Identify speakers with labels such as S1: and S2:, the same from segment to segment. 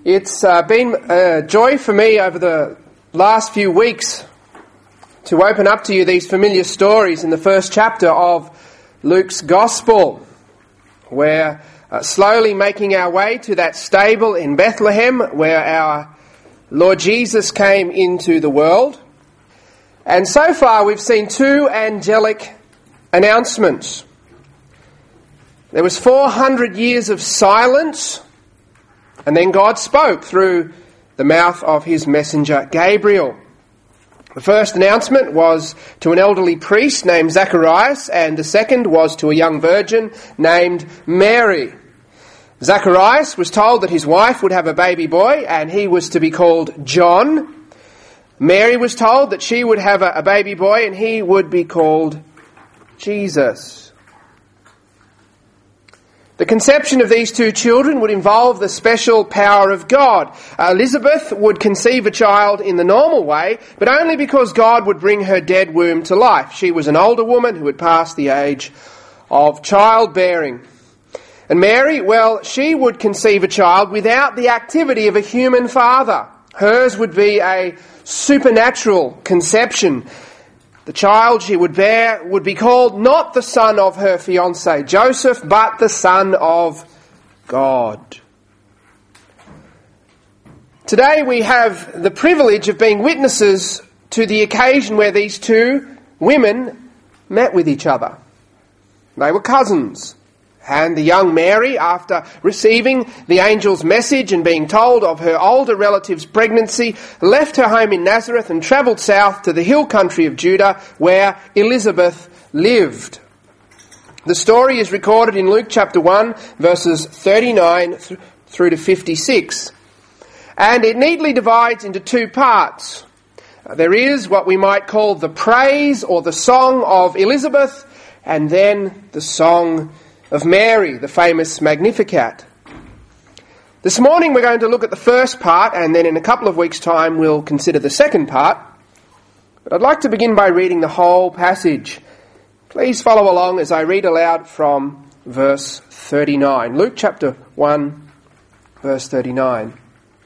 S1: It's been a joy for me over the last few weeks to open up to you these familiar stories in the first chapter of Luke's Gospel. We're slowly making our way to that stable in Bethlehem where our Lord Jesus came into the world. And so far we've seen two angelic announcements. There was 400 years of silence, and then God spoke through the mouth of his messenger Gabriel. The first announcement was to an elderly priest named Zacharias, and the second was to a young virgin named Mary. Zacharias was told that his wife would have a baby boy, and he was to be called John. Mary was told that she would have a baby boy, and he would be called Jesus. The conception of these two children would involve the special power of God. Elizabeth would conceive a child in the normal way, but only because God would bring her dead womb to life. She was an older woman who had passed the age of childbearing. And Mary, well, she would conceive a child without the activity of a human father. Hers would be a supernatural conception. The child she would bear would be called not the son of her fiancé Joseph, but the Son of God. Today we have the privilege of being witnesses to the occasion where these two women met with each other. They were cousins. And the young Mary, after receiving the angel's message and being told of her older relative's pregnancy, left her home in Nazareth and travelled south to the hill country of Judah where Elizabeth lived. The story is recorded in Luke chapter 1, verses 39 through to 56. And it neatly divides into two parts. There is what we might call the praise or the song of Elizabeth, and then the song of Mary, the famous Magnificat. This morning we're going to look at the first part, and then in a couple of weeks' time we'll consider the second part. But I'd like to begin by reading the whole passage. Please follow along as I read aloud from verse 39. Luke chapter 1, verse 39.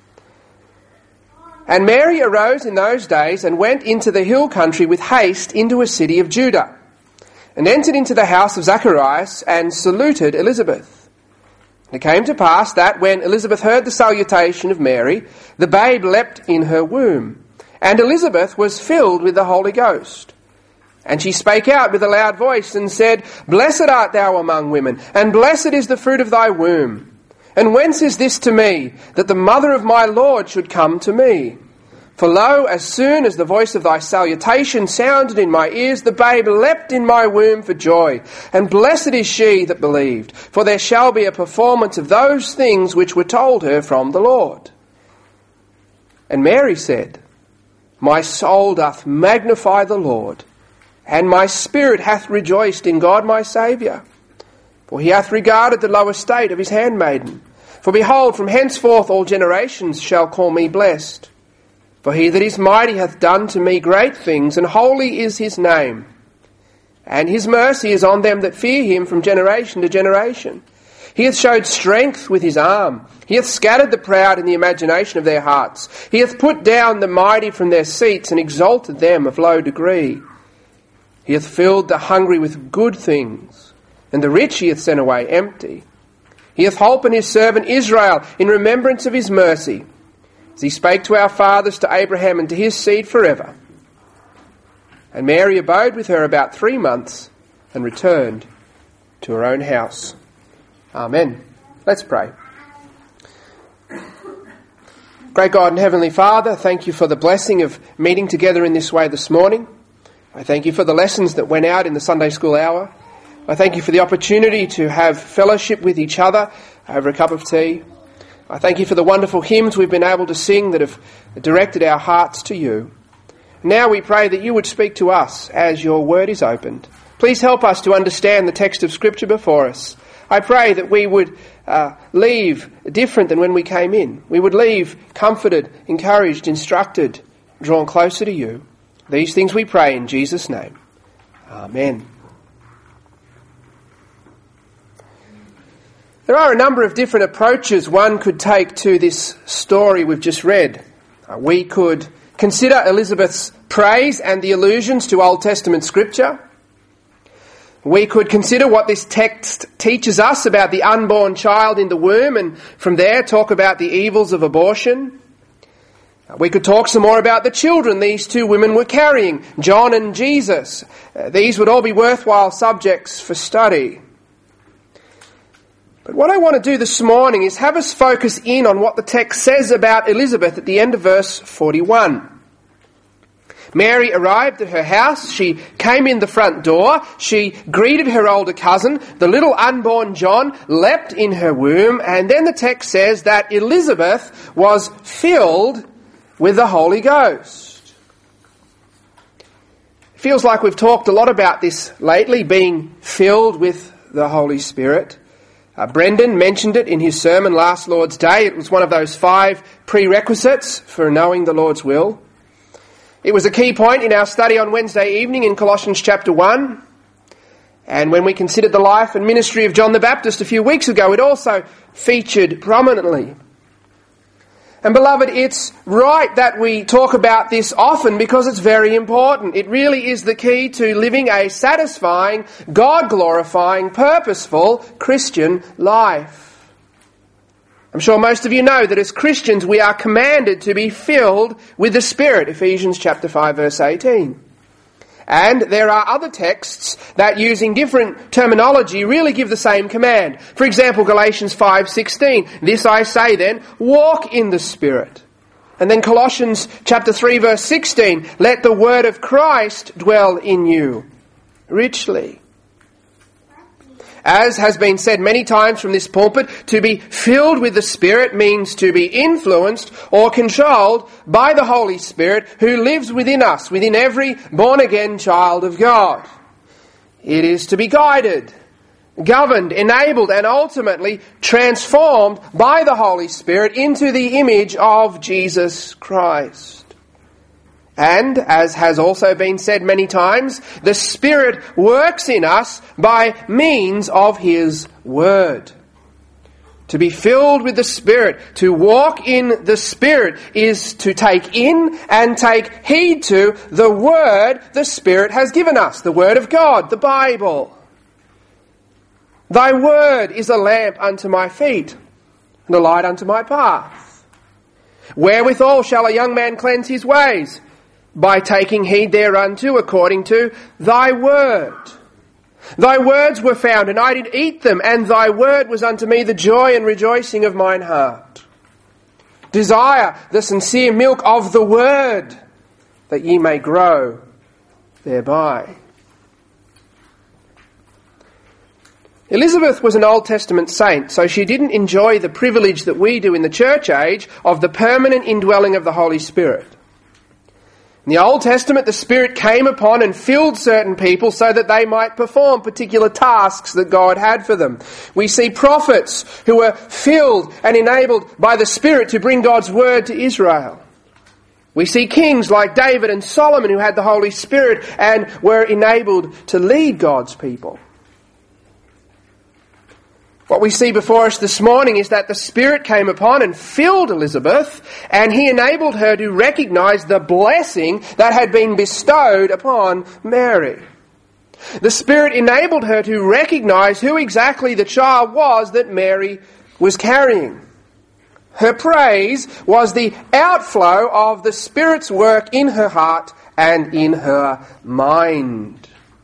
S1: And Mary arose in those days and went into the hill country with haste into a city of Judah, and entered into the house of Zacharias, and saluted Elizabeth. And it came to pass that, when Elizabeth heard the salutation of Mary, the babe leapt in her womb, and Elizabeth was filled with the Holy Ghost. And she spake out with a loud voice, and said, Blessed art thou among women, and blessed is the fruit of thy womb. And whence is this to me, that the mother of my Lord should come to me? For lo, as soon as the voice of thy salutation sounded in my ears, the babe leapt in my womb for joy. And blessed is she that believed, for there shall be a performance of those things which were told her from the Lord. And Mary said, My soul doth magnify the Lord, and my spirit hath rejoiced in God my Saviour. For he hath regarded the low estate of his handmaiden. For behold, from henceforth all generations shall call me blessed. For he that is mighty hath done to me great things, and holy is his name. And his mercy is on them that fear him from generation to generation. He hath showed strength with his arm. He hath scattered the proud in the imagination of their hearts. He hath put down the mighty from their seats, and exalted them of low degree. He hath filled the hungry with good things, and the rich he hath sent away empty. He hath holpen his servant Israel in remembrance of his mercy, as he spake to our fathers, to Abraham, and to his seed forever. And Mary abode with her about 3 months, and returned to her own house. Amen. Let's pray. Great God and Heavenly Father, thank you for the blessing of meeting together in this way this morning. I thank you for the lessons that went out in the Sunday school hour. I thank you for the opportunity to have fellowship with each other over a cup of tea. I thank you for the wonderful hymns we've been able to sing that have directed our hearts to you. Now we pray that you would speak to us as your word is opened. Please help us to understand the text of Scripture before us. I pray that we would leave different than when we came in. We would leave comforted, encouraged, instructed, drawn closer to you. These things we pray in Jesus' name. Amen. There are a number of different approaches one could take to this story we've just read. We could consider Elizabeth's praise and the allusions to Old Testament scripture. We could consider what this text teaches us about the unborn child in the womb, and from there talk about the evils of abortion. We could talk some more about the children these two women were carrying, John and Jesus. These would all be worthwhile subjects for study. But what I want to do this morning is have us focus in on what the text says about Elizabeth at the end of verse 41. Mary arrived at her house. She came in the front door. She greeted her older cousin. The little unborn John leapt in her womb. And then the text says that Elizabeth was filled with the Holy Ghost. It feels like we've talked a lot about this lately, being filled with the Holy Spirit. Brendan mentioned it in his sermon last Lord's Day. It was one of those 5 prerequisites for knowing the Lord's will. It was a key point in our study on Wednesday evening in Colossians chapter 1. And when we considered the life and ministry of John the Baptist a few weeks ago, it also featured prominently. And beloved, it's right that we talk about this often because it's very important. It really is the key to living a satisfying, God-glorifying, purposeful Christian life. I'm sure most of you know that as Christians we are commanded to be filled with the Spirit, Ephesians chapter 5 verse 18. And there are other texts that, using different terminology, really give the same command. For example, Galatians 5:16. This I say then, walk in the Spirit. And then Colossians chapter 3 verse 16. Let the word of Christ dwell in you richly. As has been said many times from this pulpit, to be filled with the Spirit means to be influenced or controlled by the Holy Spirit who lives within us, within every born-again child of God. It is to be guided, governed, enabled, and ultimately transformed by the Holy Spirit into the image of Jesus Christ. And, as has also been said many times, the Spirit works in us by means of His Word. To be filled with the Spirit, to walk in the Spirit, is to take in and take heed to the Word the Spirit has given us, the Word of God, the Bible. Thy Word is a lamp unto my feet and a light unto my path. Wherewithal shall a young man cleanse his ways? By taking heed thereunto according to thy word. Thy words were found, and I did eat them, and thy word was unto me the joy and rejoicing of mine heart. Desire the sincere milk of the word, that ye may grow thereby. Elizabeth was an Old Testament saint, so she didn't enjoy the privilege that we do in the church age of the permanent indwelling of the Holy Spirit. In the Old Testament, the Spirit came upon and filled certain people so that they might perform particular tasks that God had for them. We see prophets who were filled and enabled by the Spirit to bring God's word to Israel. We see kings like David and Solomon who had the Holy Spirit and were enabled to lead God's people. What we see before us this morning is that the Spirit came upon and filled Elizabeth, and He enabled her to recognize the blessing that had been bestowed upon Mary. The Spirit enabled her to recognize who exactly the child was that Mary was carrying. Her praise was the outflow of the Spirit's work in her heart and in her mind.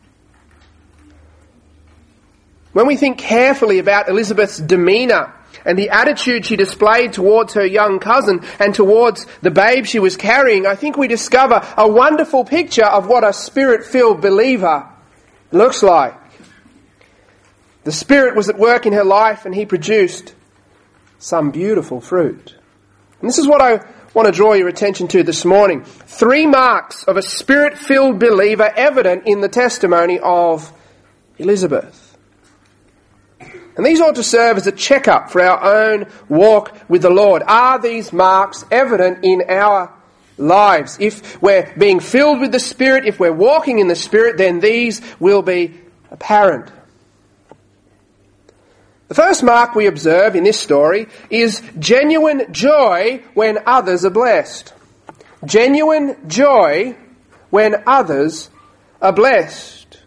S1: When we think carefully about Elizabeth's demeanour and the attitude she displayed towards her young cousin and towards the babe she was carrying, I think we discover a wonderful picture of what a Spirit-filled believer looks like. The Spirit was at work in her life and He produced some beautiful fruit. And this is what I want to draw your attention to this morning. 3 marks of a Spirit-filled believer evident in the testimony of Elizabeth. And these ought to serve as a checkup for our own walk with the Lord. Are these marks evident in our lives? If we're being filled with the Spirit, if we're walking in the Spirit, then these will be apparent. The first mark we observe in this story is genuine joy when others are blessed. Genuine joy when others are blessed.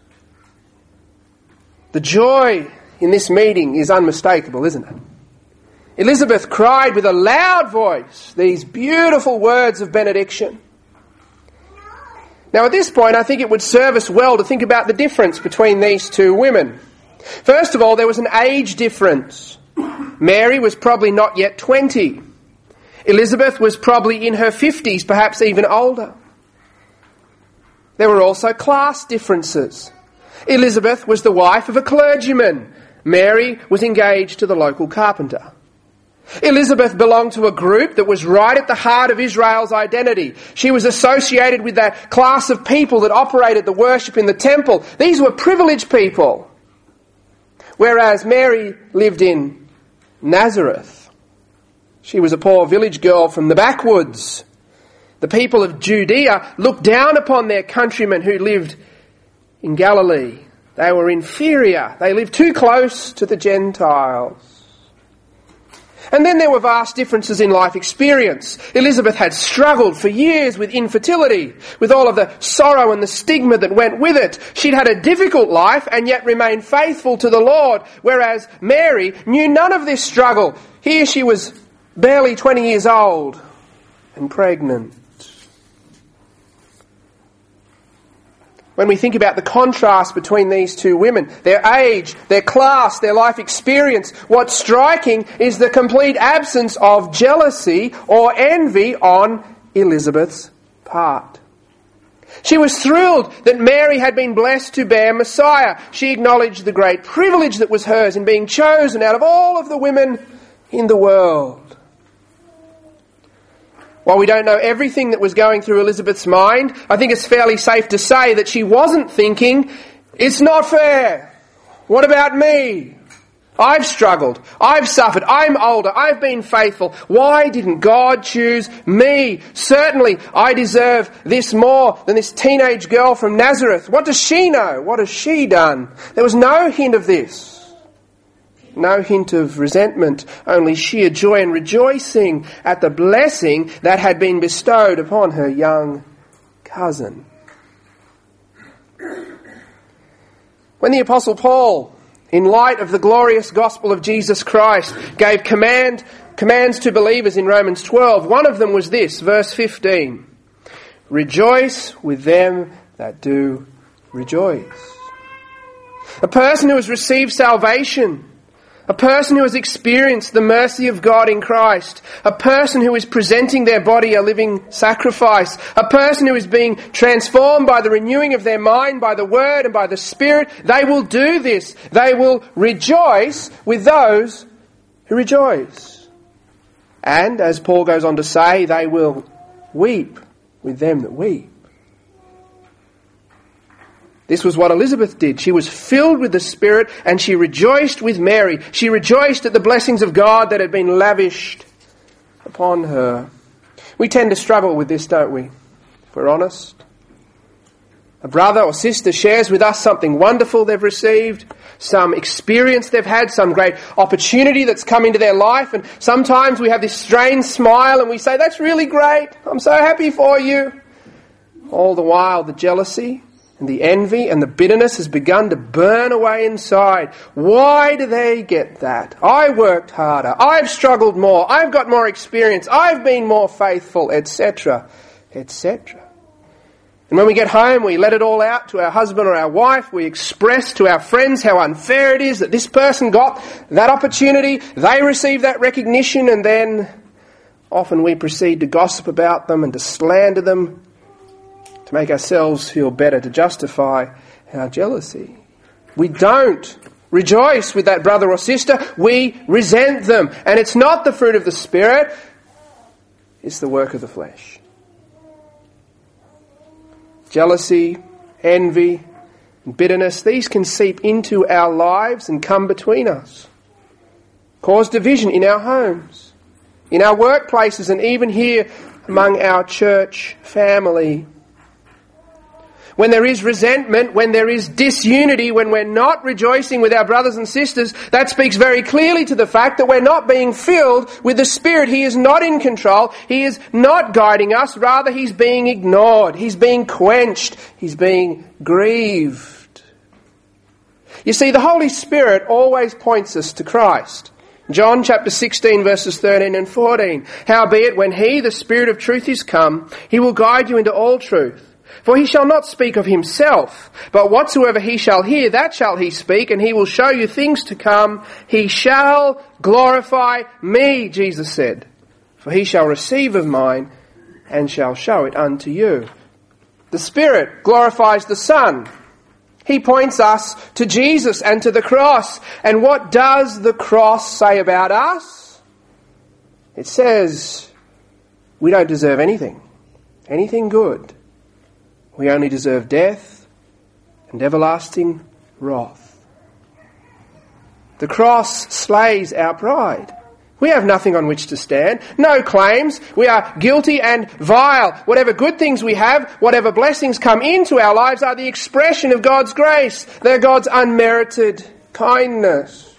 S1: The joy in this meeting is unmistakable, isn't it? Elizabeth cried with a loud voice these beautiful words of benediction. Now at this point, I think it would serve us well to think about the difference between these two women. First of all, there was an age difference. Mary was probably not yet 20. Elizabeth was probably in her 50s, perhaps even older. There were also class differences. Elizabeth was the wife of a clergyman. Mary was engaged to the local carpenter. Elizabeth belonged to a group that was right at the heart of Israel's identity. She was associated with that class of people that operated the worship in the temple. These were privileged people. Whereas Mary lived in Nazareth. She was a poor village girl from the backwoods. The people of Judea looked down upon their countrymen who lived in Galilee. They were inferior. They lived too close to the Gentiles. And then there were vast differences in life experience. Elizabeth had struggled for years with infertility, with all of the sorrow and the stigma that went with it. She'd had a difficult life and yet remained faithful to the Lord, whereas Mary knew none of this struggle. Here she was barely 20 years old and pregnant. When we think about the contrast between these two women, their age, their class, their life experience, what's striking is the complete absence of jealousy or envy on Elizabeth's part. She was thrilled that Mary had been blessed to bear Messiah. She acknowledged the great privilege that was hers in being chosen out of all of the women in the world. While we don't know everything that was going through Elizabeth's mind, I think it's fairly safe to say that she wasn't thinking, it's not fair. What about me? I've struggled. I've suffered. I'm older. I've been faithful. Why didn't God choose me? Certainly, I deserve this more than this teenage girl from Nazareth. What does she know? What has she done? There was no hint of this. No hint of resentment, only sheer joy and rejoicing at the blessing that had been bestowed upon her young cousin. When the Apostle Paul, in light of the glorious gospel of Jesus Christ, gave commands to believers in Romans 12, one of them was this, verse 15. Rejoice with them that do rejoice. A person who has received salvation, a person who has experienced the mercy of God in Christ, a person who is presenting their body a living sacrifice, a person who is being transformed by the renewing of their mind, by the Word and by the Spirit, they will do this. They will rejoice with those who rejoice. And, as Paul goes on to say, they will weep with them that weep. This was what Elizabeth did. She was filled with the Spirit and she rejoiced with Mary. She rejoiced at the blessings of God that had been lavished upon her. We tend to struggle with this, don't we? If we're honest. A brother or sister shares with us something wonderful they've received, some experience they've had, some great opportunity that's come into their life, and sometimes we have this strange smile and we say, that's really great, I'm so happy for you. All the while the jealousy and the envy and the bitterness has begun to burn away inside. Why do they get that? I worked harder. I've struggled more. I've got more experience. I've been more faithful, etc., etc. And when we get home, we let it all out to our husband or our wife. We express to our friends how unfair it is that this person got that opportunity. They received that recognition, and then often we proceed to gossip about them and to slander them, to make ourselves feel better, to justify our jealousy. We don't rejoice with that brother or sister. We resent them. And it's not the fruit of the Spirit. It's the work of the flesh. Jealousy, envy, and bitterness, these can seep into our lives and come between us. Cause division in our homes, in our workplaces, and even here among our church family. when there is resentment, when there is disunity, when we're not rejoicing with our brothers and sisters, that speaks very clearly to the fact that we're not being filled with the Spirit. He is not in control. He is not guiding us. Rather, He's being ignored. He's being quenched. He's being grieved. You see, the Holy Spirit always points us to Christ. John chapter 16 verses 13 and 14. Howbeit, when He, the Spirit of truth, is come, He will guide you into all truth. For He shall not speak of Himself, but whatsoever He shall hear, that shall He speak, and He will show you things to come. He shall glorify me, Jesus said. For He shall receive of mine, and shall show it unto you. The Spirit glorifies the Son. He points us to Jesus and to the cross. And what does the cross say about us? It says we don't deserve anything good. We only deserve death and everlasting wrath. The cross slays our pride. We have nothing on which to stand, no claims. We are guilty and vile. Whatever good things we have, whatever blessings come into our lives are the expression of God's grace. They're God's unmerited kindness.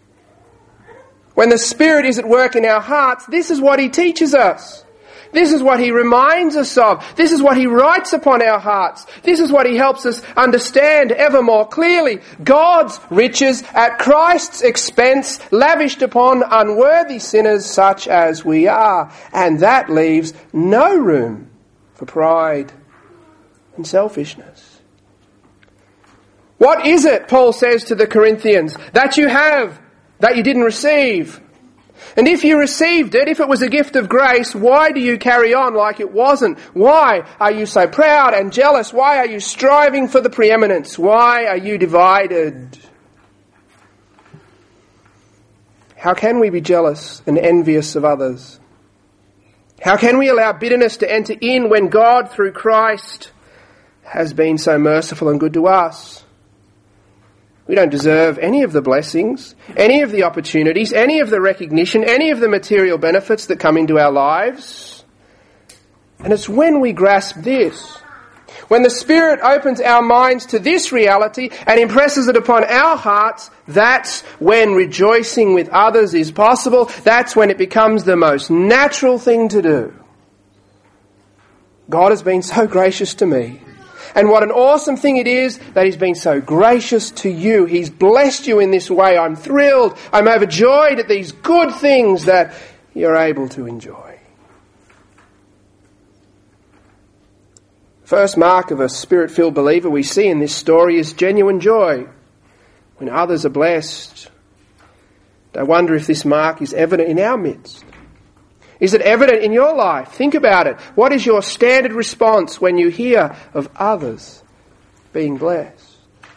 S1: When the Spirit is at work in our hearts, this is what He teaches us. This is what He reminds us of. This is what He writes upon our hearts. This is what He helps us understand ever more clearly. God's riches at Christ's expense, lavished upon unworthy sinners such as we are. And that leaves no room for pride and selfishness. What is it, Paul says to the Corinthians, that you have, that you didn't receive? And if you received it, if it was a gift of grace, why do you carry on like it wasn't? Why are you so proud and jealous? Why are you striving for the preeminence? Why are you divided? How can we be jealous and envious of others? How can we allow bitterness to enter in when God, through Christ, has been so merciful and good to us? We don't deserve any of the blessings, any of the opportunities, any of the recognition, any of the material benefits that come into our lives. And it's when we grasp this, when the Spirit opens our minds to this reality and impresses it upon our hearts, that's when rejoicing with others is possible. That's when it becomes the most natural thing to do. God has been so gracious to me. And what an awesome thing it is that He's been so gracious to you. He's blessed you in this way. I'm thrilled. I'm overjoyed at these good things that you're able to enjoy. First mark of a Spirit-filled believer we see in this story is genuine joy when others are blessed. I wonder if this mark is evident in our midst. Is it evident in your life? Think about it. What is your standard response when you hear of others being blessed?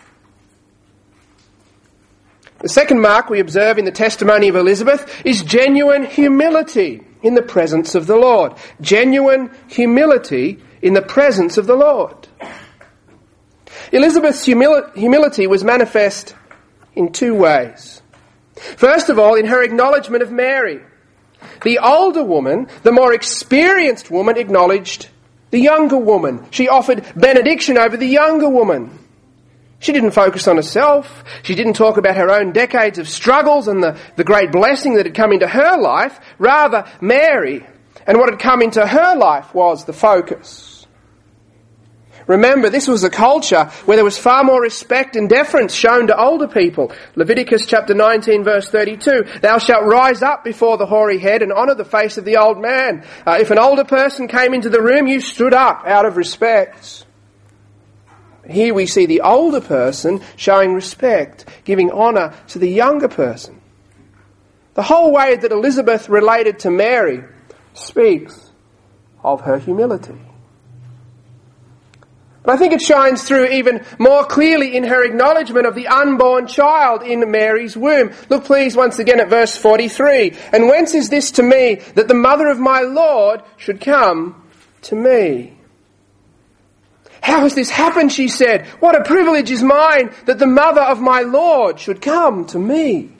S1: The second mark we observe in the testimony of Elizabeth is genuine humility in the presence of the Lord. Genuine humility in the presence of the Lord. Elizabeth's humility was manifest in two ways. First of all, in her acknowledgement of Mary. The older woman, the more experienced woman, acknowledged the younger woman. She offered benediction over the younger woman. She didn't focus on herself. She didn't talk about her own decades of struggles and the great blessing that had come into her life. Rather, Mary and what had come into her life was the focus. Remember, this was a culture where there was far more respect and deference shown to older people. Leviticus chapter 19 verse 32, "Thou shalt rise up before the hoary head and honour the face of the old man." If an older person came into the room, you stood up out of respect. Here we see the older person showing respect, giving honour to the younger person. The whole way that Elizabeth related to Mary speaks of her humility. But I think it shines through even more clearly in her acknowledgement of the unborn child in Mary's womb. Look please once again at verse 43. "And whence is this to me, that the mother of my Lord should come to me?" "How has this happened?" she said. "What a privilege is mine that the mother of my Lord should come to me."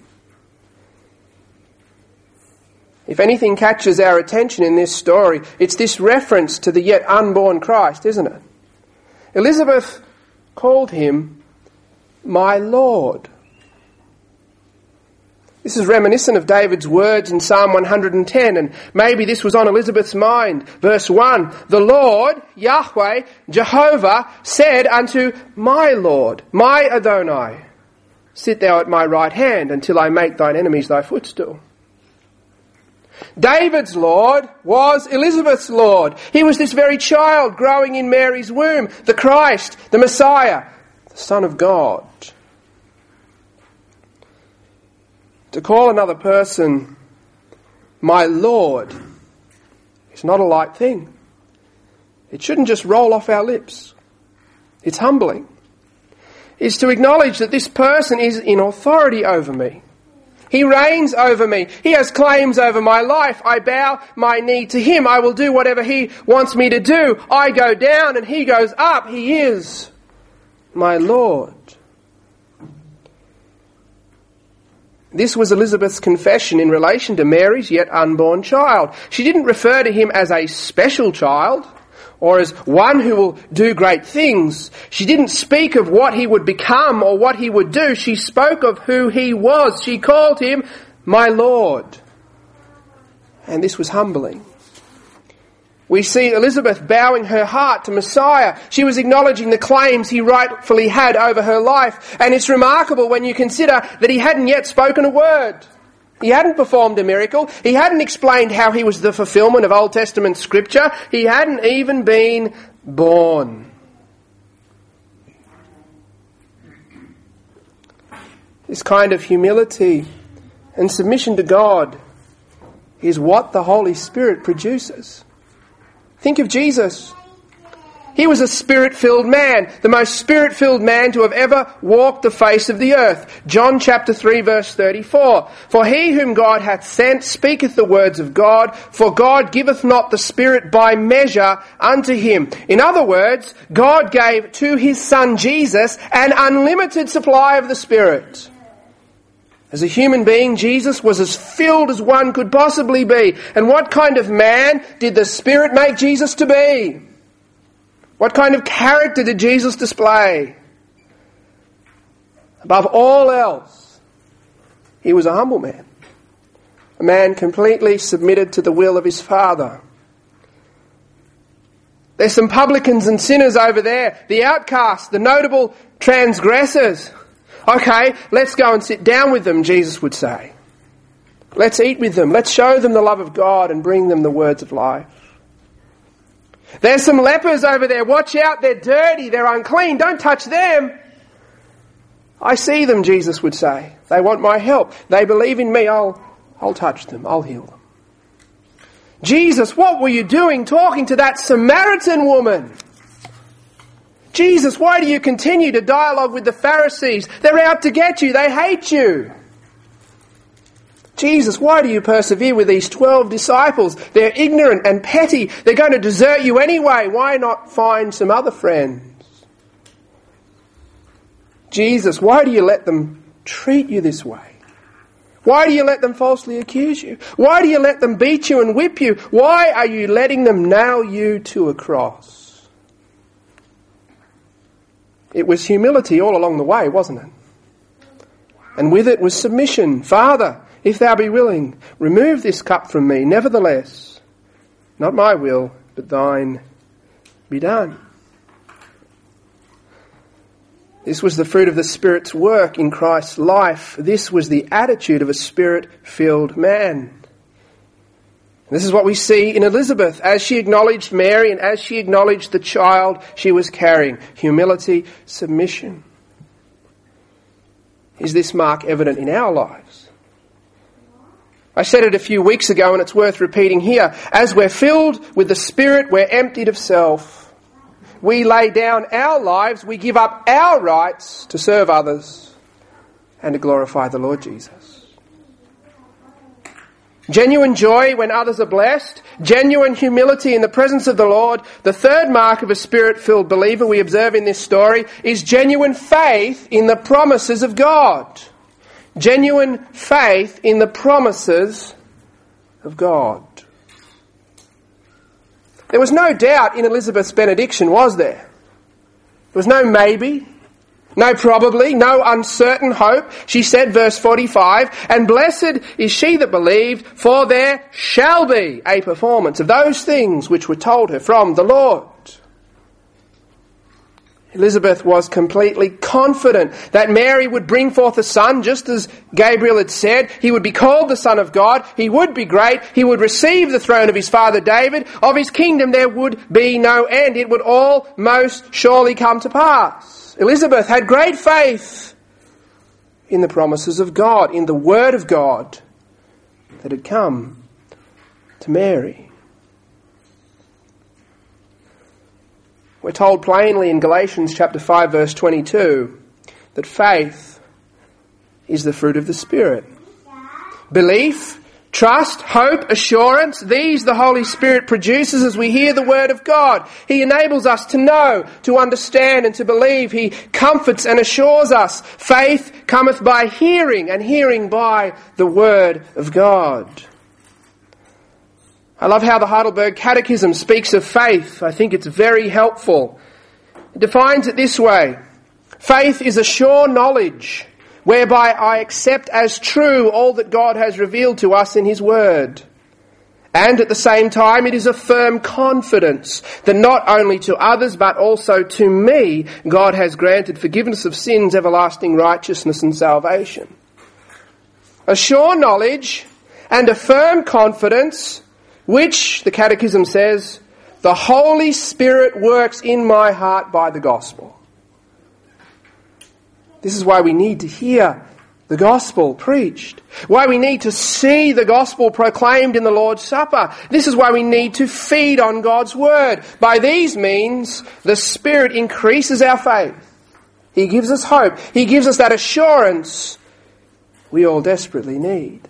S1: If anything catches our attention in this story, it's this reference to the yet unborn Christ, isn't it? Elizabeth called him my Lord. This is reminiscent of David's words in Psalm 110, and maybe this was on Elizabeth's mind. Verse 1, the Lord, Yahweh, Jehovah, said unto my Lord, my Adonai, sit thou at my right hand until I make thine enemies thy footstool. David's Lord was Elizabeth's Lord. He was this very child growing in Mary's womb, the Christ, the Messiah, the Son of God. To call another person my Lord is not a light thing. It shouldn't just roll off our lips. It's humbling. It's to acknowledge that this person is in authority over me. He reigns over me. He has claims over my life. I bow my knee to him. I will do whatever he wants me to do. I go down and he goes up. He is my Lord. This was Elizabeth's confession in relation to Mary's yet unborn child. She didn't refer to him as a special child or as one who will do great things. She didn't speak of what he would become or what he would do. She spoke of who he was. She called him my Lord. And this was humbling. We see Elizabeth bowing her heart to Messiah. She was acknowledging the claims he rightfully had over her life. And it's remarkable when you consider that he hadn't yet spoken a word. He hadn't performed a miracle. He hadn't explained how he was the fulfillment of Old Testament scripture. He hadn't even been born. This kind of humility and submission to God is what the Holy Spirit produces. Think of Jesus. He was a Spirit-filled man, the most Spirit-filled man to have ever walked the face of the earth. John chapter 3 verse 34. For he whom God hath sent speaketh the words of God, for God giveth not the Spirit by measure unto him. In other words, God gave to his Son Jesus an unlimited supply of the Spirit. As a human being, Jesus was as filled as one could possibly be. And what kind of man did the Spirit make Jesus to be? What kind of character did Jesus display? Above all else, he was a humble man. A man completely submitted to the will of his Father. There's some publicans and sinners over there, the outcasts, the notable transgressors. Okay, let's go and sit down with them, Jesus would say. Let's eat with them. Let's show them the love of God and bring them the words of life. There's some lepers over there. Watch out, they're dirty, they're unclean. Don't touch them. I see them, Jesus would say. They want my help. They believe in me. I'll touch them. I'll heal them. Jesus, what were you doing talking to that Samaritan woman? Jesus, why do you continue to dialogue with the Pharisees? They're out to get you. They hate you. Jesus, why do you persevere with these 12 disciples? They're ignorant and petty. They're going to desert you anyway. Why not find some other friends? Jesus, why do you let them treat you this way? Why do you let them falsely accuse you? Why do you let them beat you and whip you? Why are you letting them nail you to a cross? It was humility all along the way, wasn't it? And with it was submission. Father, if thou be willing, remove this cup from me. Nevertheless, not my will, but thine be done. This was the fruit of the Spirit's work in Christ's life. This was the attitude of a Spirit-filled man. This is what we see in Elizabeth as she acknowledged Mary and as she acknowledged the child she was carrying. Humility, submission. Is this mark evident in our lives? I said it a few weeks ago and it's worth repeating here. As we're filled with the Spirit, we're emptied of self. We lay down our lives, we give up our rights to serve others and to glorify the Lord Jesus. Genuine joy when others are blessed. Genuine humility in the presence of the Lord. The third mark of a Spirit-filled believer we observe in this story is genuine faith in the promises of God. Genuine faith in the promises of God. There was no doubt in Elizabeth's benediction, was there? There was no maybe, no probably, no uncertain hope. She said, verse 45, and blessed is she that believed, for there shall be a performance of those things which were told her from the Lord. Elizabeth was completely confident that Mary would bring forth a son, just as Gabriel had said. He would be called the Son of God. He would be great. He would receive the throne of his father David. Of his kingdom there would be no end. It would all most surely come to pass. Elizabeth had great faith in the promises of God, in the word of God that had come to Mary. We're told plainly in Galatians chapter 5 verse 22 that faith is the fruit of the Spirit. Belief, trust, hope, assurance, these the Holy Spirit produces as we hear the word of God. He enables us to know, to understand and to believe. He comforts and assures us. Faith cometh by hearing, and hearing by the word of God. I love how the Heidelberg Catechism speaks of faith. I think it's very helpful. It defines it this way. Faith is a sure knowledge whereby I accept as true all that God has revealed to us in his word. And at the same time, it is a firm confidence that not only to others but also to me, God has granted forgiveness of sins, everlasting righteousness and salvation. A sure knowledge and a firm confidence which, the Catechism says, the Holy Spirit works in my heart by the gospel. This is why we need to hear the gospel preached. Why we need to see the gospel proclaimed in the Lord's Supper. This is why we need to feed on God's word. By these means, the Spirit increases our faith. He gives us hope. He gives us that assurance we all desperately need.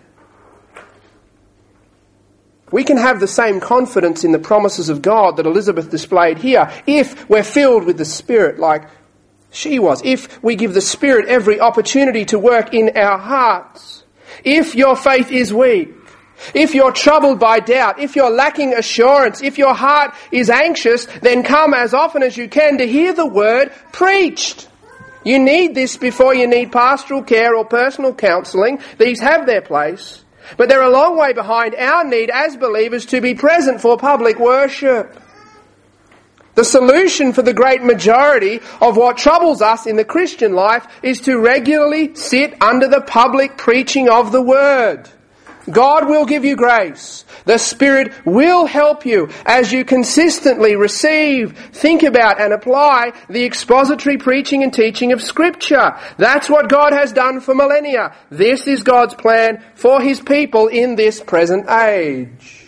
S1: We can have the same confidence in the promises of God that Elizabeth displayed here if we're filled with the Spirit like she was. If we give the Spirit every opportunity to work in our hearts. If your faith is weak. If you're troubled by doubt. If you're lacking assurance. If your heart is anxious, then come as often as you can to hear the word preached. You need this before you need pastoral care or personal counselling. These have their place. But they're a long way behind our need as believers to be present for public worship. The solution for the great majority of what troubles us in the Christian life is to regularly sit under the public preaching of the Word. God will give you grace. The Spirit will help you as you consistently receive, think about and apply the expository preaching and teaching of Scripture. That's what God has done for millennia. This is God's plan for his people in this present age.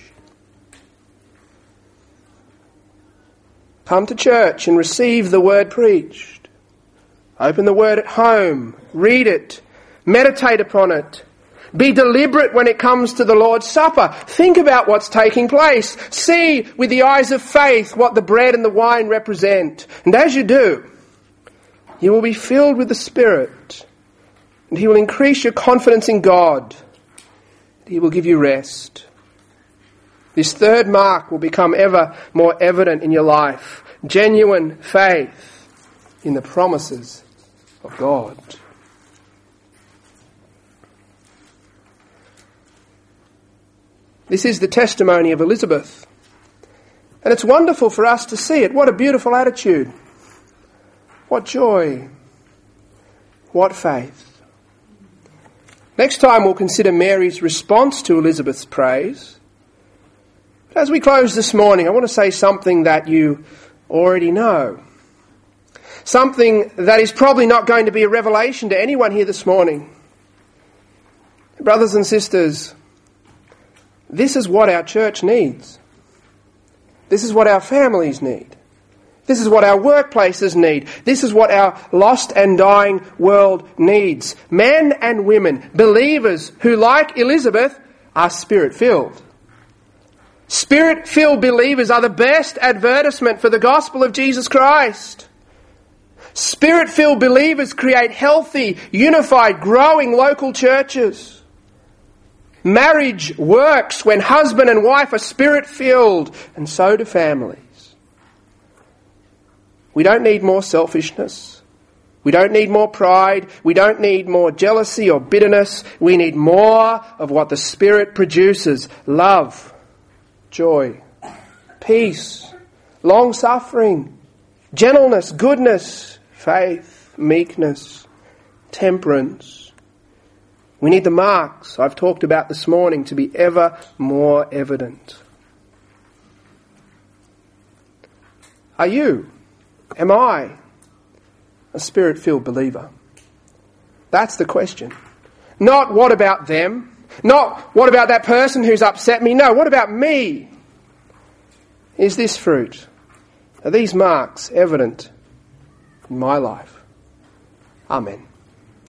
S1: Come to church and receive the word preached. Open the word at home. Read it. Meditate upon it. Be deliberate when it comes to the Lord's Supper. Think about what's taking place. See with the eyes of faith what the bread and the wine represent. And as you do, you will be filled with the Spirit. And he will increase your confidence in God. He will give you rest. This third mark will become ever more evident in your life. Genuine faith in the promises of God. This is the testimony of Elizabeth. And it's wonderful for us to see it. What a beautiful attitude. What joy. What faith. Next time we'll consider Mary's response to Elizabeth's praise. But as we close this morning, I want to say something that you already know. Something that is probably not going to be a revelation to anyone here this morning. Brothers and sisters, this is what our church needs. This is what our families need. This is what our workplaces need. This is what our lost and dying world needs. Men and women, believers who, like Elizabeth, are Spirit-filled. Spirit-filled believers are the best advertisement for the gospel of Jesus Christ. Spirit-filled believers create healthy, unified, growing local churches. Marriage works when husband and wife are Spirit-filled, and so do families. We don't need more selfishness. We don't need more pride. We don't need more jealousy or bitterness. We need more of what the Spirit produces: love, joy, peace, long-suffering, gentleness, goodness, faith, meekness, temperance. We need the marks I've talked about this morning to be ever more evident. Are you, am I, a Spirit-filled believer? That's the question. Not what about them? Not what about that person who's upset me? No, what about me? Is this fruit? Are these marks evident in my life? Amen.